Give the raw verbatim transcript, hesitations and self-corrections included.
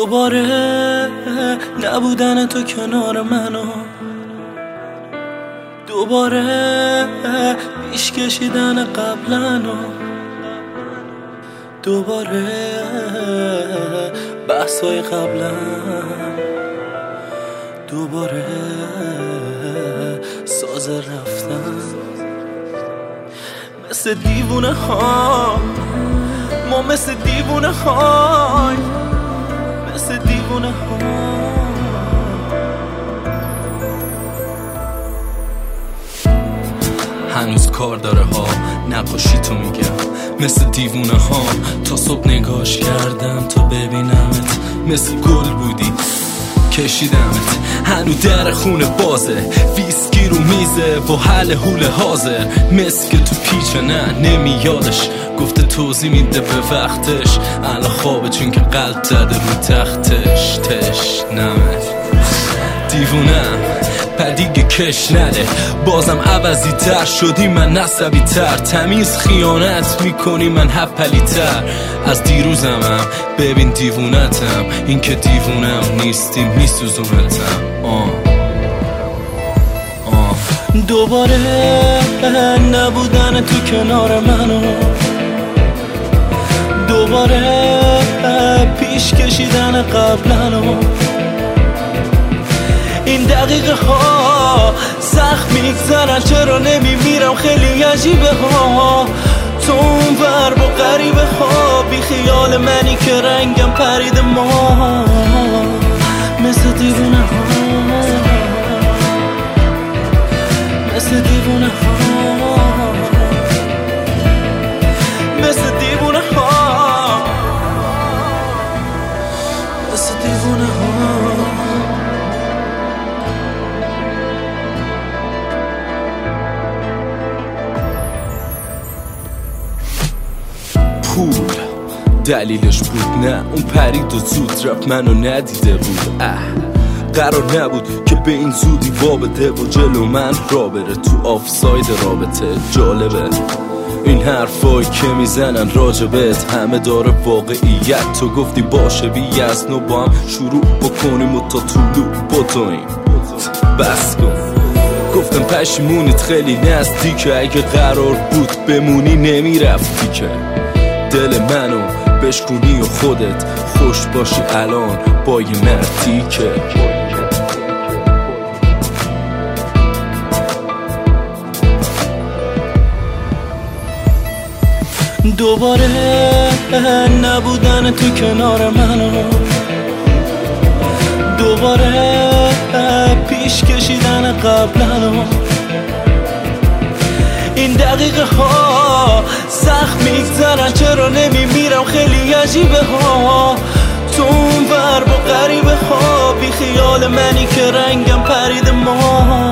دوباره نبودن تو کنار منو، دوباره پیش کشیدن قبلنو، دوباره بحثای قبلن، دوباره ساز رفتن. مثل دیوونه ها ما، مثل دیوونه های، مثل دیوونه ها. هنوز کار داره ها، نقاشی تو میگم مثل دیوونه ها. تا صبح نگاش کردم تا ببینمت، مثل گل بودی کشیدمت. هنو در خونه بازه، ویسکی رو میزه با حل حول حاضر. مسک تو پیچه نه نمیادش، گفته توضیح میده به وقتش. الان خوابه چون که قلب زده رو تختش. تش نمه دیوونم پدیگه کش نده، بازم عوضی تر شدی من نسبی تر. تمیز خیانت میکنی من هپلی تر از دیروزمم. ببین دیوونتم، این که دیوونم نیستی میسوزونتم. آه آه دوباره نبودن تو کنار منو، دوباره پیش کشیدن قبلنو. این دقیقه ها سخت میگذرن، چرا نمیمیرم خیلی عجیبه ها. تو اون ور با غریبه ها، بی خیال منی که رنگم پرید ما. مثل دیوونه ها، مثل دیوونه ها، مثل دیوونه ها، مثل دیوونه ها. پول دلیلش بود نه، اون پرید و زود رفت منو ندیده بود. اه قرار نبود که به این زودی وابده و جلو من را بره تو آفساید رابطه. جالبه این حرفایی که میزنن راجبت همه داره واقعیت. تو گفتی باشه بی از نو با هم شروع بکنیم و تا طولو بتویم. بس کن گفتم پشیمونیت خیلی نزدیکه، اگه قرار بود بمونی نمیرفتی که. دل منو بشکونی و خودت خوش باشی الان با یه مردی که. دوباره نبودن تو کنار منو، دوباره پیش کشیدن قبلنو. این دقیقه ها سخت میگذرن، چرا نمیمیرم خیلی عجیبه ها. تو اون ور با غریبه ها، بی خیال منی که رنگم پرید ما.